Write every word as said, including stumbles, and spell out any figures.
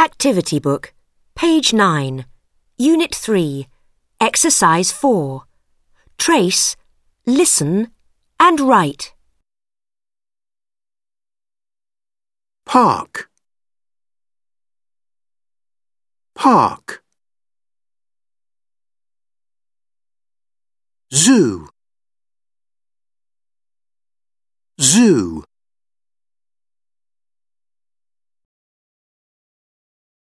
Activity Book, page nine, Unit three, Exercise four. Trace, listen and write. Park. Park. Zoo. Zoo.